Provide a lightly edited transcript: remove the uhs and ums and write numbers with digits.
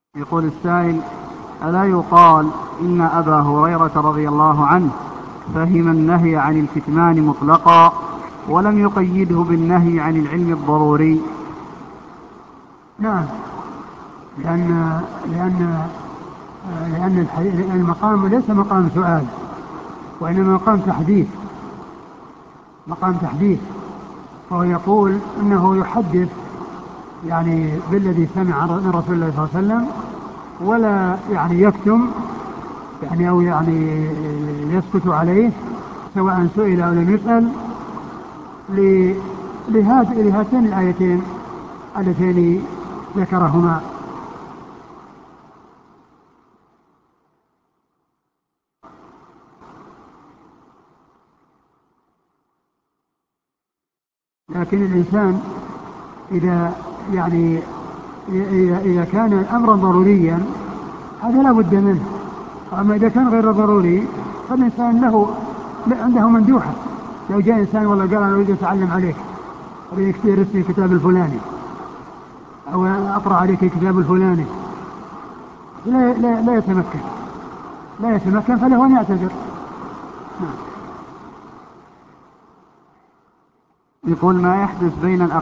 يقول السائل: ألا يقال إن أبا هريرة رضي الله عنه فهم النهي عن الكتمان مطلقا ولم يقيده بالنهي عن العلم الضروري؟ نعم، لأن المقام ليس مقام سؤال، وإنما مقام تحديث. فهو يقول أنه يحدث يعني بالذي سمع من رسول الله صلى الله عليه وسلم، ولا يعني يكتم أو يسكت عليه سواء سئل أو لم يسأل، لهاتين الآيتين اللتين ذكرهما. لكن الإنسان إذا كان أمرا ضروريا هذا لا بد منه. أما إذا كان غير ضروري فالإنسان عنده مندوحة. لو جاء إنسان والله قال أنا أريد أتعلم عليك، أريد تدرسني الكتاب الفلاني أو أقرأ عليك الكتاب الفلاني، لا يتمكن فله أن يعتذر. يقول: ما يحدث بين